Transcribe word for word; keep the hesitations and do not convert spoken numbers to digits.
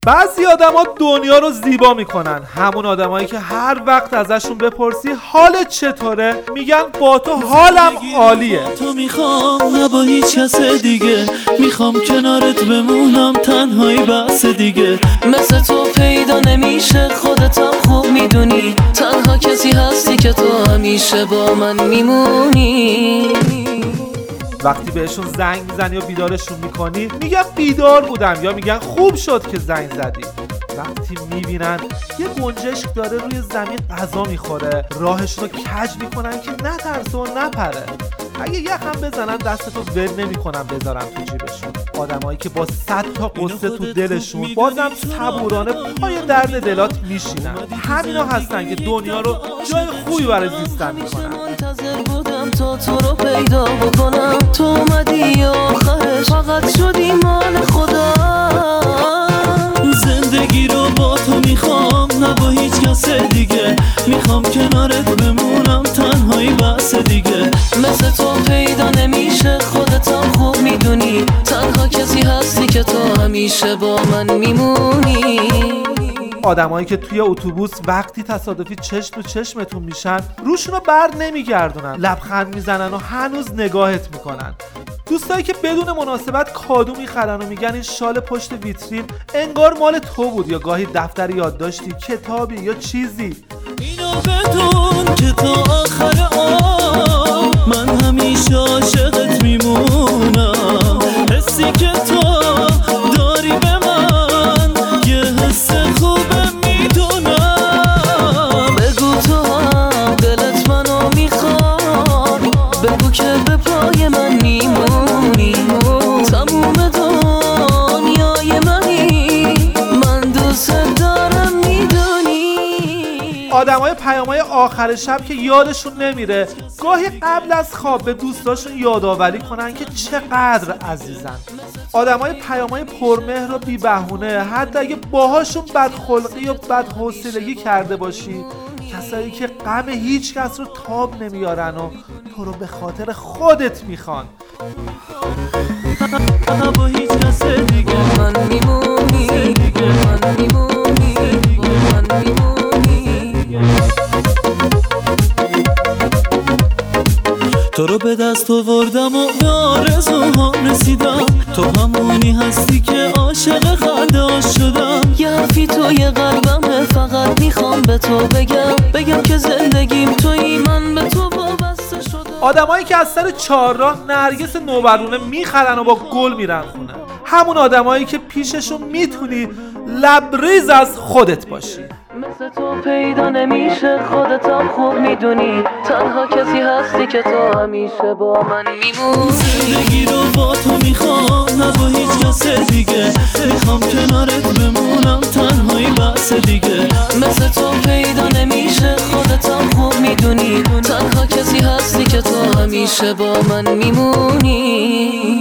بعضی آدما دنیا رو زیبا میکنن، همون آدمایی که هر وقت ازشون بپرسی حالت چطوره میگن با تو حالم عالیه. تو میخوام نه با هیچ کس دیگه، میخوام کنارت بمونم تنهایی بس دیگه. مثل تو پیدا نمیشه خودتم خوب میدونی، تنها کسی هستی که تو همیشه با من میمونی. وقتی بهشون زنگ میزنی یا بیدارشون میکنی میگن بیدار بودم یا میگن خوب شد که زنگ زدی. وقتی میبینن یه گنجشک داره روی زمین غذا میخوره راهشون رو کج میکنن که نترسه و نپره. اگه یخم بزنن دستتو ول نمیکنن بذارن تو جیبشون. آدمایی که با صد تا قصه تو دلشون بازم صبورانه پای درد دلات میشینن، همینا هستن که دنیا رو جای خوبی برای زیستن میکنن. منتظر بودم تا تو رو پیدا بکنم، تو اومدی آخرش فقط شدی مال خدا. زندگی رو با تو میخوام نه با هیچ کس دیگه، میخوام کنارت بمونم تنهایی بس دیگه. مثل تو پیدا نمیشه خودتم خوب میدونی، تنها کسی هستی که تو همیشه با من میمونی. آدمایی که توی اتوبوس وقتی تصادفی چشم تو چشمتون میشن روشونو بر نمیگردونن، لبخند میزنن و هنوز نگاهت میکنن. دوستایی که بدون مناسبت کادو میخرن و میگن این شال پشت ویترین انگار مال تو بود، یا گاهی دفتر یادداشتی، کتابی یا چیزی. اینو بدون که تا آخر عمر من همیشه عاشقت میمونم. حسی که تو داری به من یه حس خوبه میدونم. بگو تو هم دلت منو میخواد، بگو که به پای من میمونی. تموم دنیای منی، من دوست دارم میدونی. آدمای پیامای آخر شب که یادشون نمیره گاهی قبل از خواب به دوستاشون یادآوری کنن که چقدر عزیزن. آدمای پیامای پرمهر و بی بهونه حتی اگه باهاشون بدخلقی و بدحوصلگی کرده باشی، کسایی که غم هیچ کس رو تاب نمیارن و تو رو به خاطر خودت میخوان. با هیچ کس دیگه من میمونی، من میمونی، من میمونی. تو رو به دست آوردم و به آرزوهام رسیدم، تو همونی هستی که عاشق خنده شدم. یه حرفی توی قلبمه فقط میخوام به تو بگم، بگم که زندگیم توی من به تو وابسته شدم. آدمایی که از سر چهارراه نرگس نوبرونه میخرن و با گل میرن خونه، همون آدمایی که پیششون میتونی لبریز از خودت باشی. مثل تو پیدا نمیشه خودتم خوب میدونی، تنها کسی هستی که تو همیشه با من میمونی. زندگی رو با تو میخوام نه با هیچ کس دیگه، میخوام کنارت بمونم تنهایی بس دیگه. مثل تو پیدا نمیشه خودتم خوب میدونی، تنها کسی هستی که تو همیشه با من میمونی.